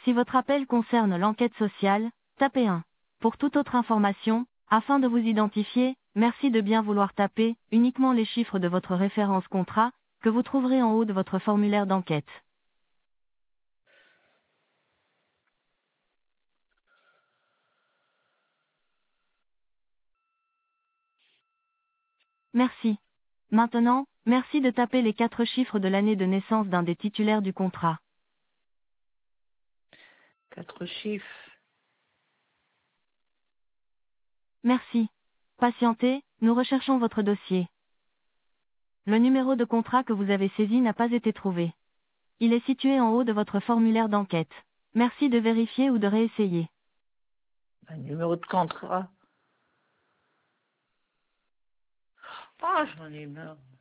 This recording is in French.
Si votre appel concerne l'enquête sociale, tapez 1. Pour toute autre information, afin de vous identifier, merci de bien vouloir taper uniquement les chiffres de votre référence contrat, que vous trouverez en haut de votre formulaire d'enquête. Merci. Maintenant, merci de taper les 4 chiffres de l'année de naissance d'un des titulaires du contrat. 4 chiffres. Merci. Patientez, nous recherchons votre dossier. Le numéro de contrat que vous avez saisi n'a pas été trouvé. Il est situé en haut de votre formulaire d'enquête. Merci de vérifier ou de réessayer. Un numéro de contrat. Ah, j'en ai marre.